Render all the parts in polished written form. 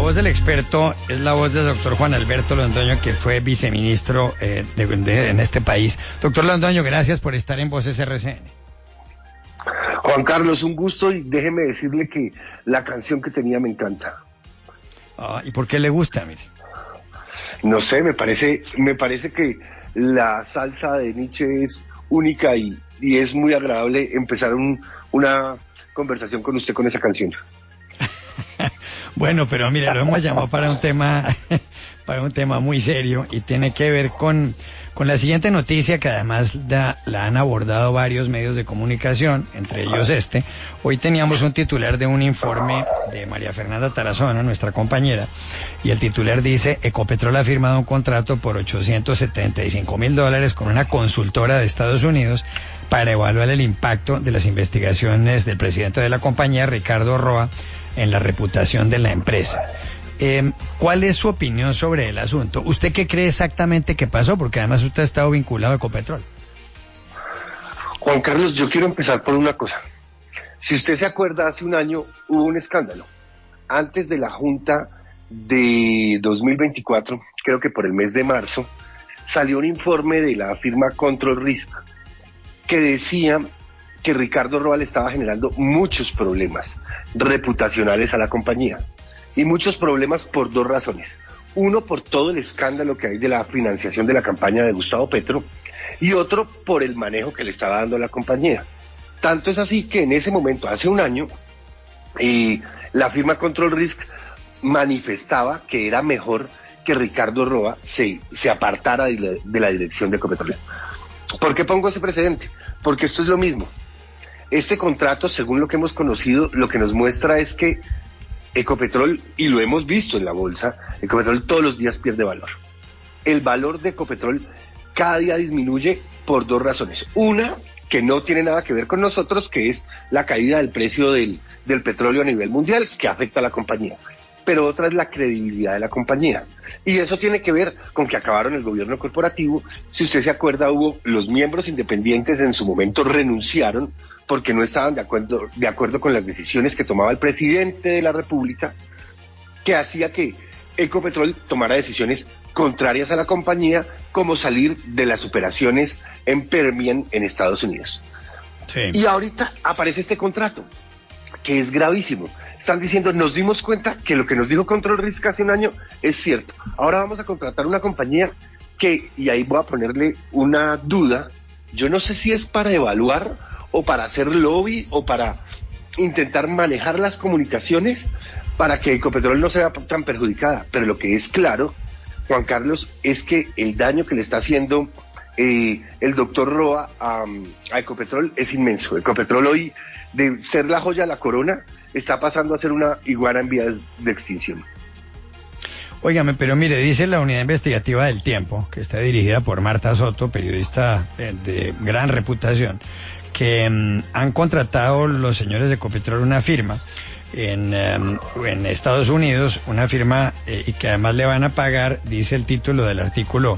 voz del experto es la voz del doctor Juan Alberto Londoño, que fue viceministro en este país. Doctor Londoño, gracias por estar en Voces RCN. Juan Carlos, un gusto, y déjeme decirle que la canción que tenía me encanta. ¿Y por qué le gusta, mire? No sé, me parece que la salsa de Nietzsche es única y es muy agradable empezar una conversación con usted con esa canción. Bueno, pero mire, lo hemos llamado para un tema muy serio, y tiene que ver con la siguiente noticia, que además la han abordado varios medios de comunicación, entre ellos este. Hoy teníamos un titular de un informe de María Fernanda Tarazona, nuestra compañera, y el titular dice: Ecopetrol ha firmado un contrato por $875,000 con una consultora de Estados Unidos para evaluar el impacto de las investigaciones del presidente de la compañía, Ricardo Roa, en la reputación de la empresa. ¿Cuál es su opinión sobre el asunto? ¿Usted qué cree exactamente que pasó? Porque además usted ha estado vinculado a Ecopetrol. Juan Carlos, yo quiero empezar por una cosa. Si usted se acuerda, hace un año hubo un escándalo. Antes de la Junta de 2024, creo que por el mes de marzo, salió un informe de la firma Control Risk que decía que Ricardo Roa le estaba generando muchos problemas reputacionales a la compañía. Y muchos problemas por dos razones. Uno, por todo el escándalo que hay de la financiación de la campaña de Gustavo Petro, y otro, por el manejo que le estaba dando a la compañía. Tanto es así que en ese momento, hace un año, la firma Control Risk manifestaba que era mejor que Ricardo Roa se apartara de la dirección de Ecopetrol. ¿Por qué pongo ese precedente? Porque esto es lo mismo. Este contrato, según lo que hemos conocido, lo que nos muestra es que Ecopetrol, y lo hemos visto en la bolsa, Ecopetrol todos los días pierde valor. El valor de Ecopetrol cada día disminuye por dos razones. Una, que no tiene nada que ver con nosotros, que es la caída del precio del petróleo a nivel mundial, que afecta a la compañía. Pero otra es la credibilidad de la compañía. Y eso tiene que ver con que acabaron el gobierno corporativo. Si usted se acuerda, los miembros independientes en su momento renunciaron porque no estaban de acuerdo con las decisiones que tomaba el presidente de la República, que hacía que Ecopetrol tomara decisiones contrarias a la compañía, como salir de las operaciones en Permian en Estados Unidos. Sí. Y ahorita aparece este contrato, que es gravísimo. Están diciendo, nos dimos cuenta que lo que nos dijo Control Risk hace un año es cierto. Ahora vamos a contratar una compañía que, y ahí voy a ponerle una duda, yo no sé si es para evaluar o para hacer lobby o para intentar manejar las comunicaciones para que Ecopetrol no sea tan perjudicada. Pero lo que es claro, Juan Carlos, es que el daño que le está haciendo el doctor Roa a Ecopetrol es inmenso. Ecopetrol hoy, de ser la joya de la corona, está pasando a ser una iguana en vías de extinción. Óigame, pero mire, dice la Unidad Investigativa del Tiempo, que está dirigida por Marta Soto, periodista de gran reputación, que han contratado los señores de Ecopetrol una firma en Estados Unidos, una firma y que además le van a pagar, dice el título del artículo,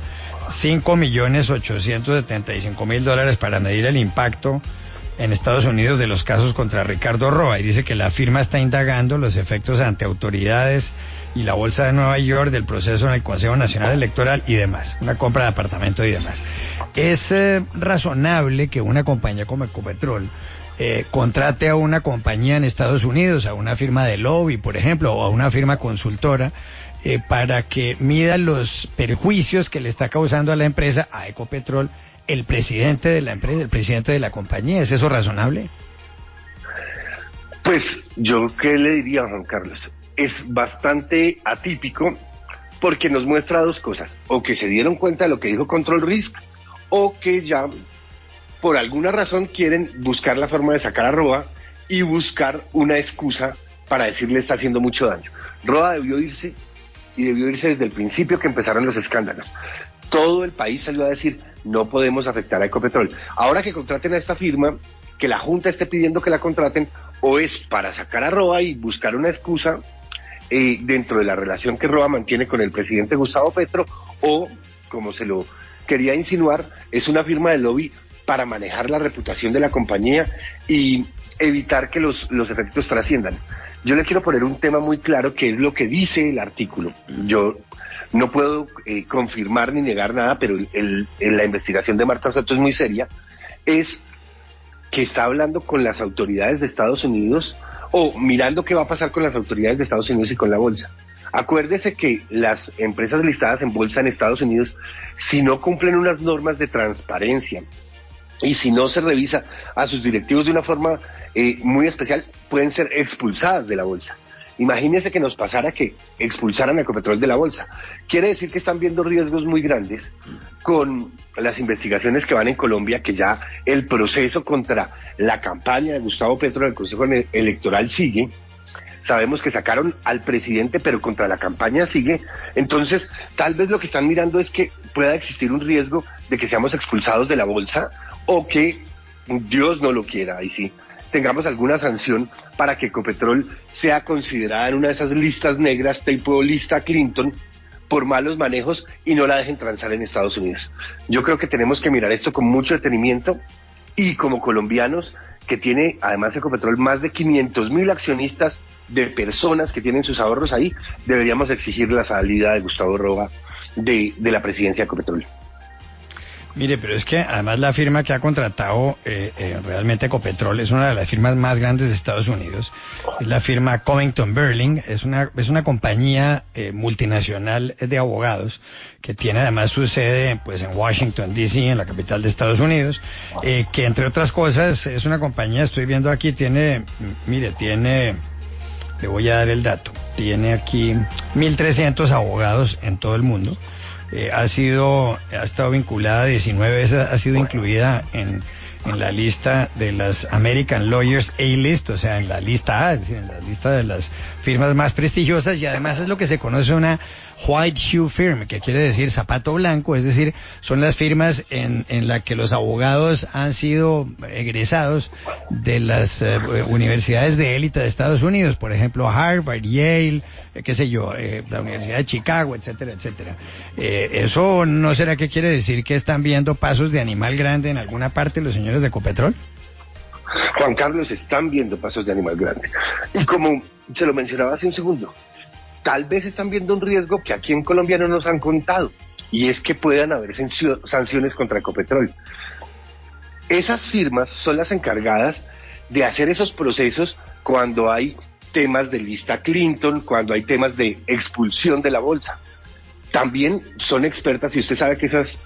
$5,875,000 para medir el impacto en Estados Unidos de los casos contra Ricardo Roa, y dice que la firma está indagando los efectos ante autoridades y la Bolsa de Nueva York del proceso en el Consejo Nacional Electoral y demás, una compra de apartamento y demás. ¿Es razonable que una compañía como Ecopetrol contrate a una compañía en Estados Unidos, a una firma de lobby, por ejemplo, o a una firma consultora, para que mida los perjuicios que le está causando a la empresa, a Ecopetrol, el presidente de la empresa, el presidente de la compañía? ¿Es eso razonable? Pues yo qué le diría, Juan Carlos, es bastante atípico, porque nos muestra dos cosas: o que se dieron cuenta de lo que dijo Control Risk, o que ya por alguna razón quieren buscar la forma de sacar a Roa y buscar una excusa para decirle está haciendo mucho daño. Roa debió irse, y debió irse desde el principio que empezaron los escándalos. Todo el país salió a decir, no podemos afectar a Ecopetrol. Ahora que contraten a esta firma, que la Junta esté pidiendo que la contraten, o es para sacar a Roa y buscar una excusa dentro de la relación que Roa mantiene con el presidente Gustavo Petro, o, como se lo quería insinuar, es una firma de lobby para manejar la reputación de la compañía y evitar que los efectos trasciendan. yo le quiero poner un tema muy claro que es lo que dice el artículo. Yo no puedo confirmar ni negar nada, pero la investigación de Marta Soto es muy seria. Es que está hablando con las autoridades de Estados Unidos o mirando qué va a pasar con las autoridades de Estados Unidos y con la bolsa. Acuérdese que las empresas listadas en bolsa en Estados Unidos, si no cumplen unas normas de transparencia y si no se revisa a sus directivos de una forma muy especial, pueden ser expulsadas de la bolsa. Imagínese que nos pasara que expulsaran a Ecopetrol de la bolsa. Quiere decir que están viendo riesgos muy grandes con las investigaciones que van en Colombia, que ya el proceso contra la campaña de Gustavo Petro en el Consejo Electoral sigue. Sabemos que sacaron al presidente, pero contra la campaña sigue. Entonces, tal vez lo que están mirando es que pueda existir un riesgo de que seamos expulsados de la bolsa o que, Dios no lo quiera, ahí sí, tengamos alguna sanción para que Ecopetrol sea considerada en una de esas listas negras tipo lista Clinton por malos manejos y no la dejen transar en Estados Unidos. Yo creo que tenemos que mirar esto con mucho detenimiento y como colombianos, que tiene además Ecopetrol más de 500,000 accionistas de personas que tienen sus ahorros ahí, deberíamos exigir la salida de Gustavo Roa de la presidencia de Ecopetrol. Mire, pero es que además la firma que ha contratado realmente Ecopetrol es una de las firmas más grandes de Estados Unidos. Es la firma Covington Burling, es una compañía multinacional de abogados que tiene además su sede pues en Washington D.C., en la capital de Estados Unidos, que entre otras cosas es una compañía, estoy viendo aquí, le voy a dar el dato, tiene aquí 1.300 abogados en todo el mundo. Ha estado vinculada 19 veces, ha sido incluida en la lista de las American Lawyers A-List, o sea, en la lista A, es decir, en la lista de las firmas más prestigiosas, y además es lo que se conoce una White Shoe Firm, que quiere decir zapato blanco, es decir, son las firmas en la que los abogados han sido egresados de las universidades de élite de Estados Unidos, por ejemplo, Harvard, Yale, la Universidad de Chicago, etcétera, etcétera. ¿Eso no será que quiere decir que están viendo pasos de animal grande en alguna parte los señores de Ecopetrol? Juan Carlos, están viendo pasos de animal grande. Y como se lo mencionaba hace un segundo, tal vez están viendo un riesgo que aquí en Colombia no nos han contado, y es que puedan haber sanciones contra Ecopetrol. Esas firmas son las encargadas de hacer esos procesos cuando hay temas de lista Clinton, cuando hay temas de expulsión de la bolsa. También son expertas, y usted sabe que esas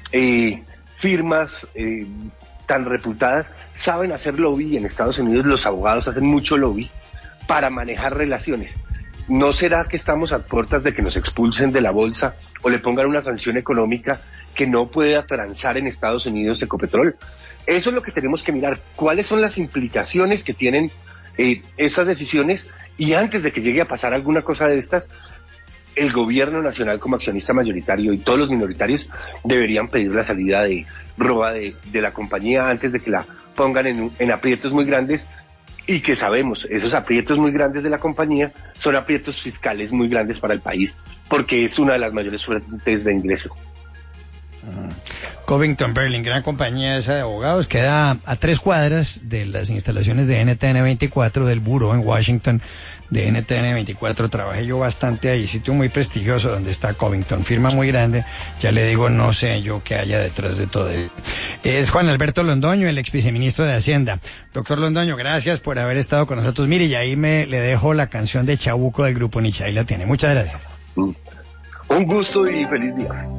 firmas tan reputadas saben hacer lobby. En Estados Unidos los abogados hacen mucho lobby para manejar relaciones. ¿No será que estamos a puertas de que nos expulsen de la bolsa o le pongan una sanción económica que no pueda transar en Estados Unidos Ecopetrol? Eso es lo que tenemos que mirar. ¿Cuáles son las implicaciones que tienen estas decisiones? Y antes de que llegue a pasar alguna cosa de estas, el gobierno nacional como accionista mayoritario y todos los minoritarios deberían pedir la salida de Roa de la compañía antes de que la pongan en aprietos muy grandes, y que sabemos, esos aprietos muy grandes de la compañía son aprietos fiscales muy grandes para el país, porque es una de las mayores fuentes de ingreso. Covington Burling, gran compañía esa de abogados, queda a 3 cuadras de las instalaciones de NTN 24, del buró en Washington de NTN 24. Trabajé yo bastante ahí, sitio muy prestigioso donde está Covington, firma muy grande. Ya le digo, no sé yo qué haya detrás de todo eso. Es Juan Alberto Londoño, el ex viceministro de Hacienda. Doctor Londoño, gracias por haber estado con nosotros. Mire, y ahí le dejo la canción de Chabuco del grupo Nietzsche, ahí la tiene. Muchas gracias. Un gusto y feliz día.